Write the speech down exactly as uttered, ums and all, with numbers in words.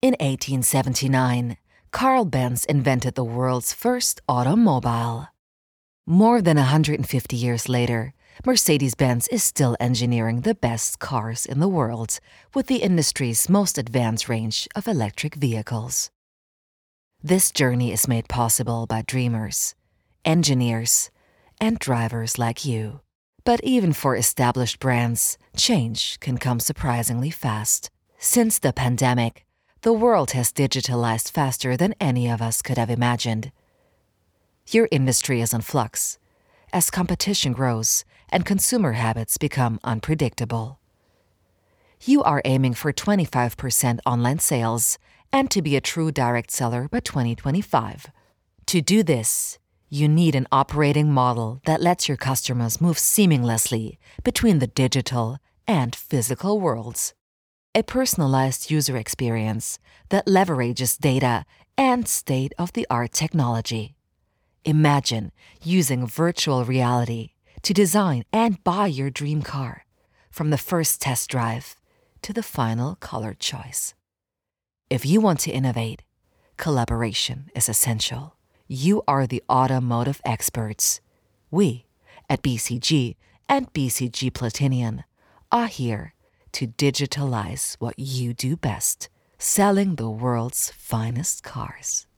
In eighteen seventy-nine, Carl Benz invented the world's first automobile. More than one hundred fifty years later, Mercedes-Benz is still engineering the best cars in the world with the industry's most advanced range of electric vehicles. This journey is made possible by dreamers, engineers, and drivers like you. But even for established brands, change can come surprisingly fast. Since the pandemic, the world has digitalized faster than any of us could have imagined. Your industry is in flux as competition grows and consumer habits become unpredictable. You are aiming for twenty-five percent online sales and to be a true direct seller by twenty twenty-five. To do this, you need an operating model that lets your customers move seamlessly between the digital and physical worlds. A personalized user experience that leverages data and state-of-the-art technology. Imagine using virtual reality to design and buy your dream car, from the first test drive to the final color choice. If you want to innovate, collaboration is essential. You are the automotive experts. We, at B C G and B C G Platinium, are here to digitalize what you do best, selling the world's finest cars.